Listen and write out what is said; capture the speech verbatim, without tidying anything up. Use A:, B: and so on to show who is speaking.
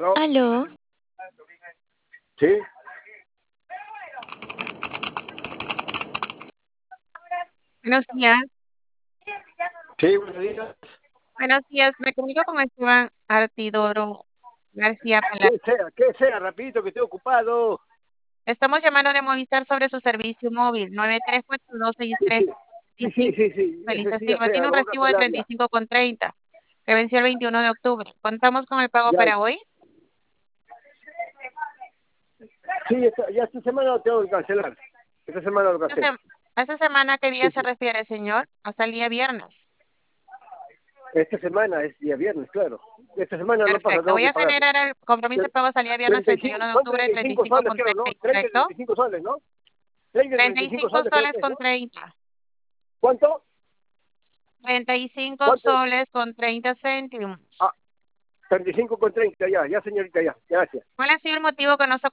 A: ¿Aló?
B: Aló,
A: ¿Sí?
C: Buenos días,
A: Sí, buenos días.
C: buenos días. Me comunico con Esteban Artidoro García Palacio.
A: ¿Qué sea? ¿Qué sea? Rapidito, que estoy ocupado.
C: Estamos llamando de Movistar sobre su servicio móvil nueve tres cuatro dos seis
A: Sí,
C: tres
A: sí, sí, sí,
C: cinco.
A: sí, sí. Ese sí, ya
C: Actualización.
A: sea,
C: Tiene un
A: lo voy a
C: recibo de
A: cancelar
C: treinta y
A: ya.
C: cinco con treinta que venció el veintiuno de octubre. ¿Contamos con el pago
A: Ya,
C: para hoy?
A: sí, esta, ya esta semana lo tengo que cancelar. Esta semana lo
C: Esta,
A: cancelo.
C: sem- esta semana, ¿qué día
A: Sí,
C: se
A: sí.
C: refiere, señor? Hasta el día viernes.
A: Esta semana es día viernes, claro. Esta semana no pasa,
C: Perfecto.
A: tengo
C: Voy
A: que
C: a
A: pagarlo.
C: generar el compromiso de pago hasta el día viernes
A: treinta y
C: treinta y
A: cinco,
C: uno de
A: son
C: octubre,
A: treinta y
C: treinta y
A: cinco
C: cinco
A: soles,
C: con
A: creo, ¿no?
C: treinta,
A: treinta,
C: ¿correcto?
A: treinta y cinco soles, ¿no? treinta, treinta
C: treinta
A: y
C: y
A: cinco
C: cinco
A: soles, creo que
C: soles
A: es,
C: con
A: ¿no?
C: treinta.
A: ¿Cuánto?
C: treinta y cinco
A: ¿Cuánto?
C: soles con treinta céntimos.
A: Ah, treinta y cinco con treinta, ya, ya, señorita, ya. Gracias.
C: ¿Cuál ha sido el motivo que no se